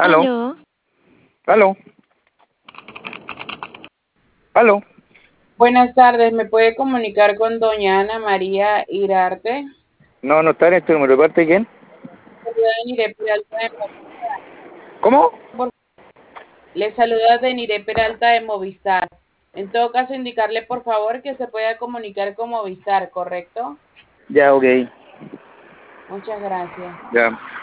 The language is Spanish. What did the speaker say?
Aló, Aló, aló, aló. Buenas tardes, ¿me puede comunicar con doña Ana María Irarte? No, no está en este número. ¿De parte de quién? ¿Cómo? Le saluda Denire Peralta de Movistar. En todo caso, indicarle por favor que se pueda comunicar con Movistar, ¿correcto? Ya, ok. Muchas gracias. Ya.